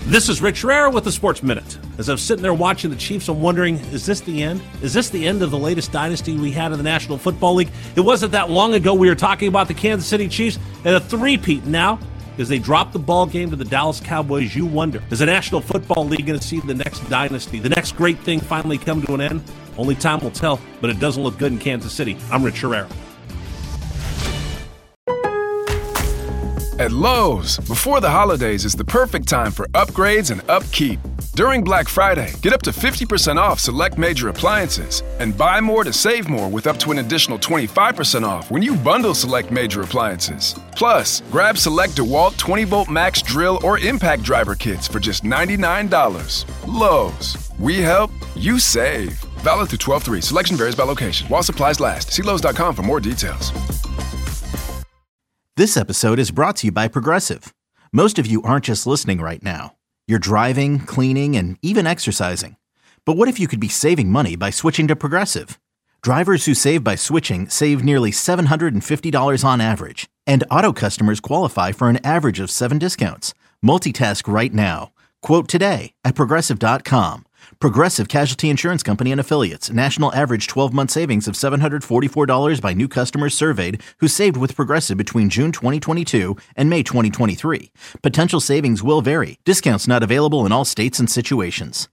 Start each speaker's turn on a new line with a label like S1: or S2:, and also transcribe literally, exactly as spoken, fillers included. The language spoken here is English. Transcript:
S1: This is Rich Herrera with the Sports Minute. As I was sitting there watching the Chiefs, I'm wondering, is this the end? Is this the end of the latest dynasty we had in the National Football League? It wasn't that long ago we were talking about the Kansas City Chiefs and a three-peat. Now, as they drop the ball game to the Dallas Cowboys, you wonder, is the National Football League going to see the next dynasty, the next great thing finally come to an end? Only time will tell, but it doesn't look good in Kansas City. I'm Rich Herrera.
S2: At Lowe's, before the holidays is the perfect time for upgrades and upkeep. During Black Friday, get up to fifty percent off select major appliances and buy more to save more with up to an additional twenty-five percent off when you bundle select major appliances. Plus, grab select DeWalt twenty volt max drill or impact driver kits for just ninety-nine dollars. Lowe's, we help, you save. Valid through twelve three. Selection varies by location. While supplies last. See Lowe's dot com for more details.
S3: This episode is brought to you by Progressive. Most of you aren't just listening right now. You're driving, cleaning, and even exercising. But what if you could be saving money by switching to Progressive? Drivers who save by switching save nearly seven hundred fifty dollars on average. And auto customers qualify for an average of seven discounts. Multitask right now. Quote today at Progressive dot com. Progressive Casualty Insurance Company and Affiliates. National average twelve-month savings of seven hundred forty-four dollars by new customers surveyed who saved with Progressive between June twenty twenty-two and May twenty twenty-three. Potential savings will vary. Discounts not available in all states and situations.